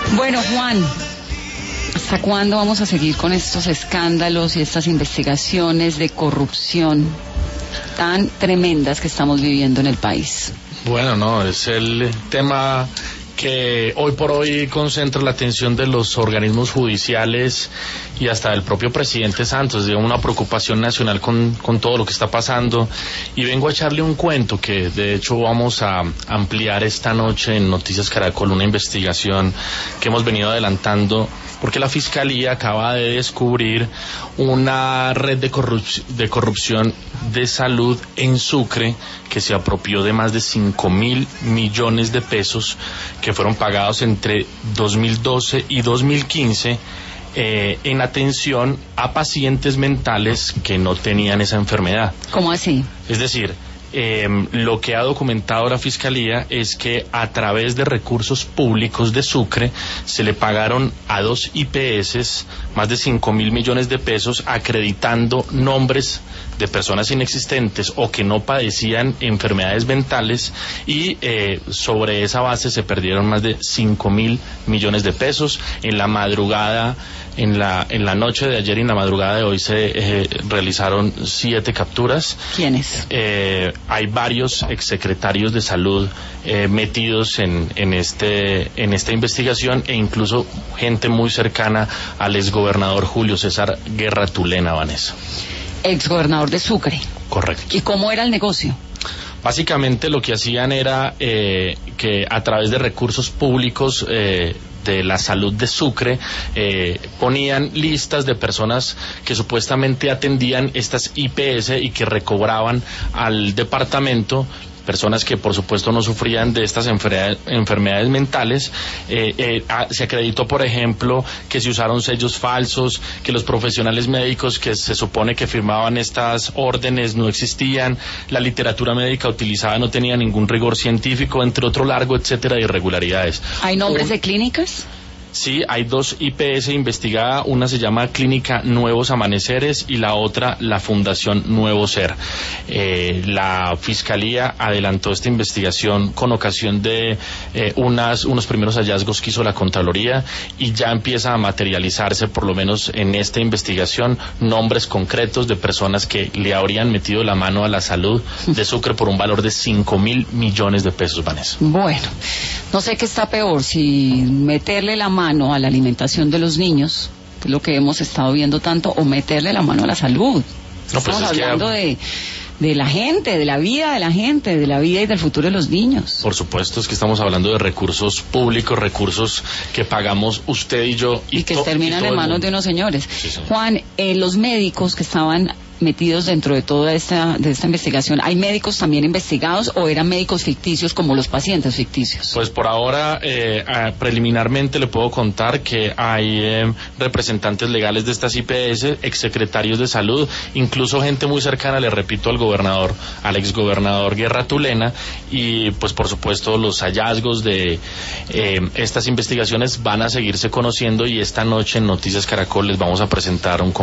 Bueno, Juan, ¿hasta cuándo vamos a seguir con estos escándalos y estas investigaciones de corrupción tan tremendas que estamos viviendo en el país? Bueno, no, es el tema que hoy por hoy concentra la atención de los organismos judiciales y hasta del propio presidente Santos, de una preocupación nacional con todo lo que está pasando. Y vengo a echarle un cuento que de hecho vamos a ampliar esta noche en Noticias Caracol, una investigación que hemos venido adelantando porque la Fiscalía acaba de descubrir una red de corrupción de salud en Sucre que se apropió de más de 5.000 millones de pesos que fueron pagados entre 2012 y 2015 en atención a pacientes mentales que no tenían esa enfermedad. ¿Cómo así? Es decir, lo que ha documentado la Fiscalía es que a través de recursos públicos de Sucre se le pagaron a 2 IPS más de 5.000 millones de pesos acreditando nombres de personas inexistentes o que no padecían enfermedades mentales y sobre esa base se perdieron más de 5.000 millones de pesos. En la madrugada, en la noche de ayer y en la madrugada de hoy se realizaron 7 capturas. ¿Quiénes? Hay varios exsecretarios de salud metidos en esta investigación e incluso gente muy cercana al exgobernador Julio César Guerra Tulena, Vanessa. Exgobernador de Sucre. Correcto. ¿Y cómo era el negocio? Básicamente lo que hacían era que a través de recursos públicos de la salud de Sucre ponían listas de personas que supuestamente atendían estas IPS y que recobraban al departamento, personas que por supuesto no sufrían de estas enfermedades mentales. Se acreditó, por ejemplo, que se usaron sellos falsos, que los profesionales médicos que se supone que firmaban estas órdenes no existían, la literatura médica utilizada no tenía ningún rigor científico, entre otro largo etcétera de irregularidades. ¿Hay nombres de clínicas? Sí, hay 2 IPS investigadas, una se llama Clínica Nuevos Amaneceres y la otra la Fundación Nuevo Ser. La Fiscalía adelantó esta investigación con ocasión de unos primeros hallazgos que hizo la Contraloría y ya empieza a materializarse, por lo menos en esta investigación, nombres concretos de personas que le habrían metido la mano a la salud de Sucre por un valor de 5.000 millones de pesos, Vanessa. Bueno, no sé qué está peor, si meterle la mano a la alimentación de los niños, que es lo que hemos estado viendo tanto, o meterle la mano a la salud. No, pues estamos hablando de la gente, de la vida de la gente, de la vida y del futuro de los niños. Por supuesto, es que estamos hablando de recursos públicos, recursos que pagamos usted y yo. Y que terminan en manos de unos señores. Sí, señor. Juan, los médicos que estaban metidos dentro de toda esta investigación, ¿hay médicos también investigados o eran médicos ficticios como los pacientes ficticios? Pues por ahora, preliminarmente le puedo contar que hay representantes legales de estas IPS, exsecretarios de salud, incluso gente muy cercana, le repito, al exgobernador Guerra Tulena, y pues por supuesto los hallazgos de estas investigaciones van a seguirse conociendo y esta noche en Noticias Caracol les vamos a presentar un